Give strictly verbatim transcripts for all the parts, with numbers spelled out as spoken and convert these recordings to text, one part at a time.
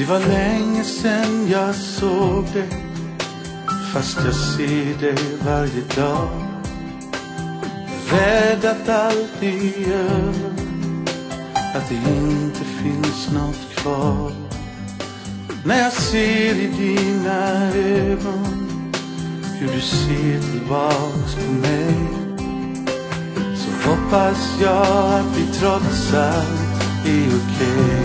Det var länge sedan jag såg dig, fast jag ser dig varje dag. Rädd att allt är över, att det inte finns något kvar. När jag ser i dina ögon hur du ser tillbaks på mig, så hoppas jag att vi trots allt är okej.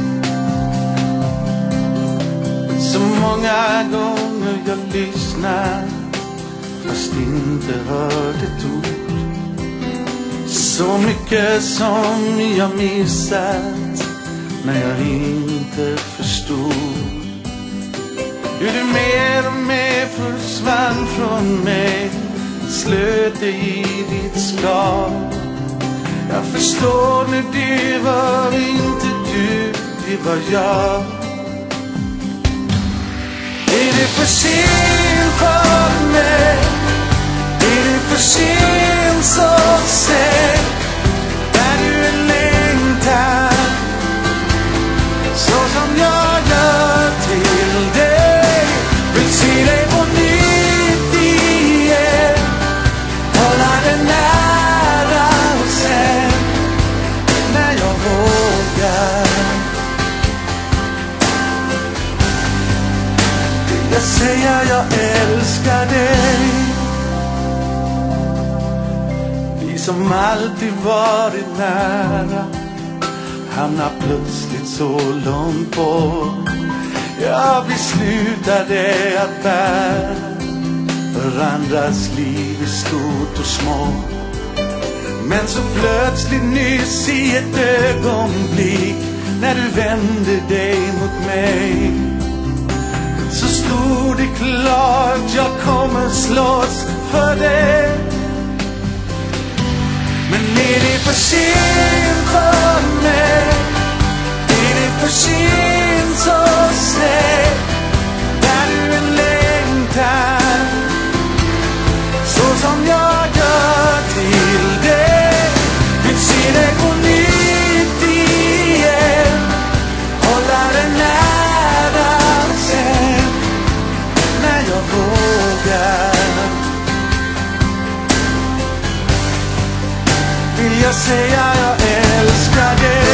Så många gånger jag lyssnar fast inte hört ett ord. Så mycket som jag missat när jag inte förstod. Hur du mer och mer försvann från mig, slöt dig i ditt skal. Jag förstår nu, det var inte du, det var jag. Är det för sent för mig? Är det för sent, så säg där du är längtar, så som jag gör till dig. Vill se dig på nytt igen, hålla dig nära och sen när jag vågar vill jag säga jag älskar dig. Vi som alltid varit nära hamnar plötsligt så långt bort. Ja, vi slutade att bära varandras liv i stort och smått. Men så plötsligt nyss i ett ögonblick, när du vände dig mot mig, så stod det klart, jag kommer slåss för dig. Men är det för sent för mig? Är det för sent, så säg där du är längtar, så som jag gör till dig. Vill se dig på nytt igen, hålla dig nära sen när jag vågar vill jag säga jag älskar dig.